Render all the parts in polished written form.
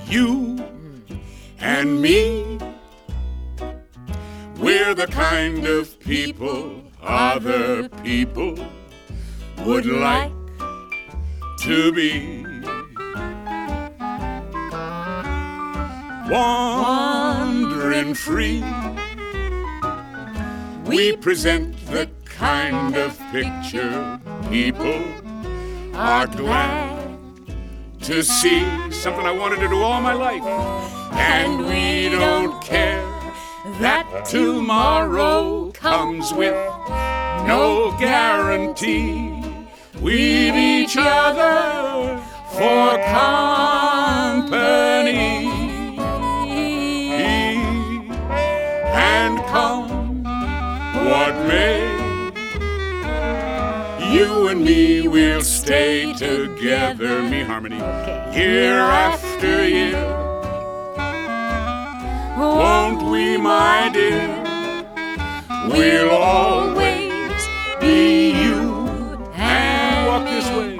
You and me, we're the kind of people other people would like to be. Wandering free, we present the kind of picture people are glad to see. Something I wanted to do all my life. And we don't care that tomorrow comes with no guarantee. We've each other for company. And come what may, you and me will stay together. Me harmony. Year after year. Won't we, my dear? We'll always be you and walk this way.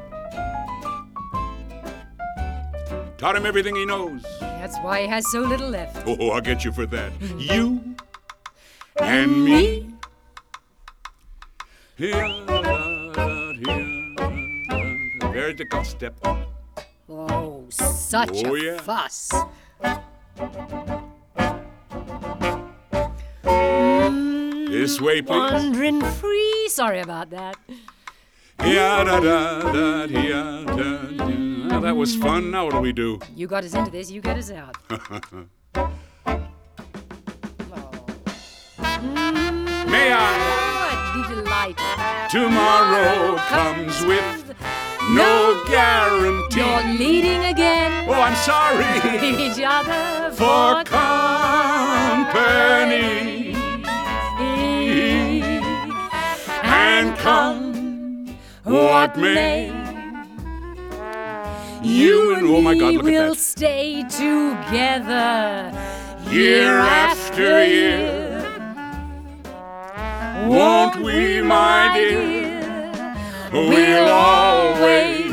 Taught him everything he knows. That's why he has so little left. Oh, I'll get you for that. You and me. Vertical step. Oh, such a fuss. This way, please. Wandering free. Sorry about that. That was fun. Now what do we do? You got us into this, you get us out. May I? Be delighted. Tomorrow comes with no guarantee. You're leading again. Oh, I'm sorry. Each other For company. And come what may, you and oh my God, look will at that. stay together Year after year. Won't we, my dear? We'll always